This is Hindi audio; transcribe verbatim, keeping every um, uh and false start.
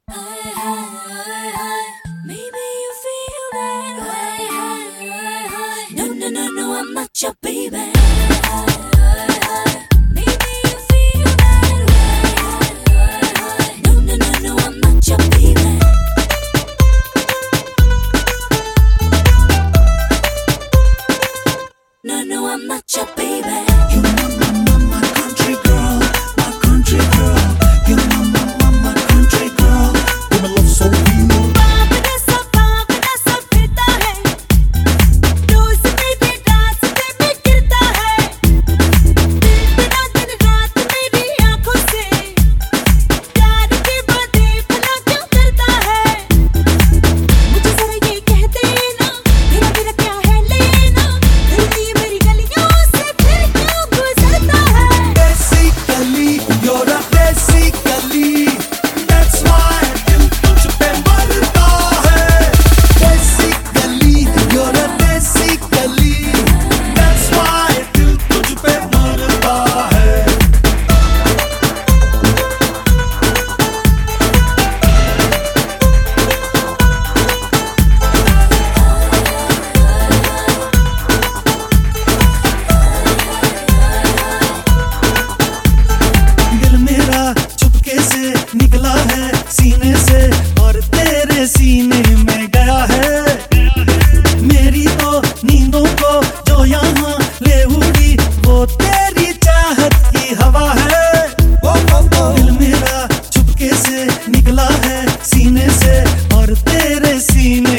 Maybe you feel that way. No, no, no, no, I'm not your baby. Maybe you feel that way. No, no, no, no, I'm not your baby. No, no, I'm not your baby. You know my mama, country girl, my country girl. You know my mama, country girl. With my love so real. निकला है सीने से और तेरे सीने में गया है। मेरी तो नींदों को जो यहाँ ले उड़ी वो तेरी चाहत की हवा है। ओ, ओ, ओ। दिल मेरा चुपके से निकला है सीने से और तेरे सीने